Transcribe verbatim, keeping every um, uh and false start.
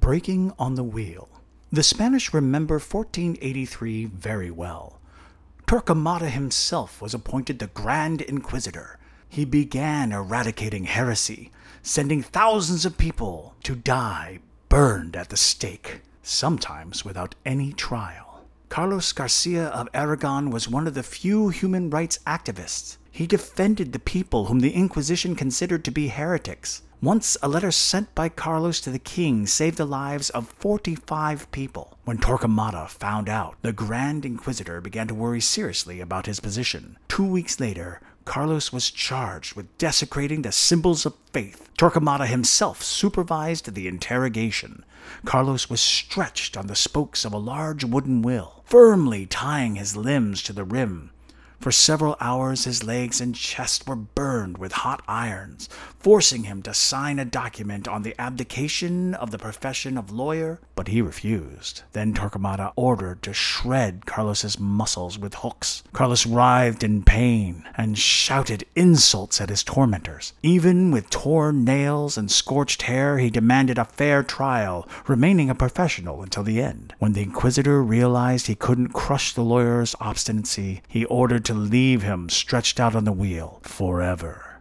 Breaking on the Wheel. The Spanish remember fourteen eighty-three very well. Torquemada himself was appointed the Grand Inquisitor. He began eradicating heresy, sending thousands of people to die burned at the stake, sometimes without any trial. Carlos Garcia of Aragon was one of the few human rights activists. He defended the people whom the Inquisition considered to be heretics. Once, a letter sent by Carlos to the king saved the lives of forty-five people. When Torquemada found out, the Grand Inquisitor began to worry seriously about his position. Two weeks later, Carlos was charged with desecrating the symbols of faith. Torquemada himself supervised the interrogation. Carlos was stretched on the spokes of a large wooden wheel, firmly tying his limbs to the rim. For several hours his legs and chest were burned with hot irons, forcing him to sign a document on the abdication of the profession of lawyer, but he refused. Then Torquemada ordered to shred Carlos's muscles with hooks. Carlos writhed in pain and shouted insults at his tormentors. Even with torn nails and scorched hair, he demanded a fair trial, remaining a professional until the end. When the Inquisitor realized he couldn't crush the lawyer's obstinacy, he ordered to leave him stretched out on the wheel forever.